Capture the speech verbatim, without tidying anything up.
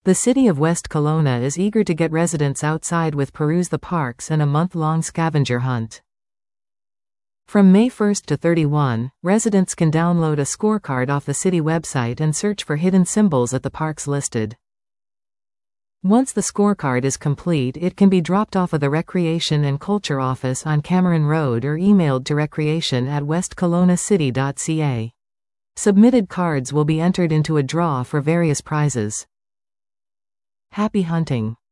The city of West Kelowna is eager to get residents outside with Peruse the Parks and a month-long scavenger hunt. From May first to thirty-first, residents can download a scorecard off the city website and search for hidden symbols at the parks listed. Once the scorecard is complete, it can be dropped off of the Recreation and Culture Office on Cameron Road or emailed to recreation at west kelowna city dot c a. Submitted cards will be entered into a draw for various prizes. Happy hunting!